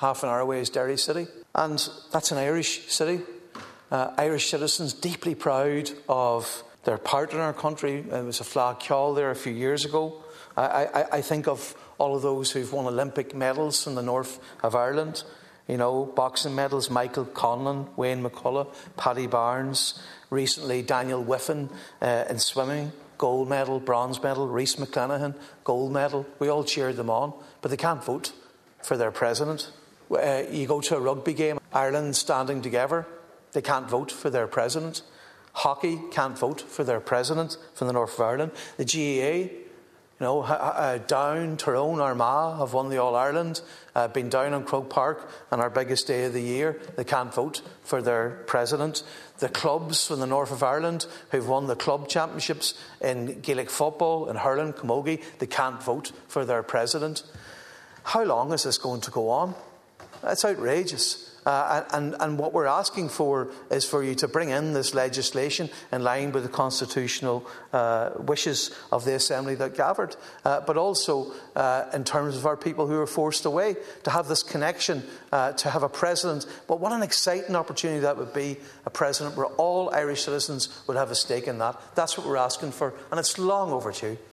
half an hour away is Derry City, and that's an Irish city. Irish citizens deeply proud of their part in our country. There was a flag ceol there a few years ago. I think of all of those who've won Olympic medals from the north of Ireland. You know, boxing medals, Michael Conlon, Wayne McCullough, Paddy Barnes. Recently, Daniel Whiffen in swimming, gold medal, bronze medal. Rhys McClenaghan, gold medal. We all cheered them on, but they can't vote for their president. You go to a rugby game, Ireland standing together. They can't vote for their president. Hockey can't vote for their president from the north of Ireland. The GAA, Down, Tyrone, Armagh have won the All-Ireland, been down on Croke Park on our biggest day of the year. They can't vote for their president. The clubs from the north of Ireland who've won the club championships in Gaelic football, in hurling, camogie, they can't vote for their president. How long is this going to go on? It's outrageous. And what we're asking for is for you to bring in this legislation in line with the constitutional wishes of the Assembly that gathered, but also in terms of our people who are forced away, to have this connection, to have a president. But what an exciting opportunity that would be, a president where all Irish citizens would have a stake in that. That's what we're asking for, and it's long overdue.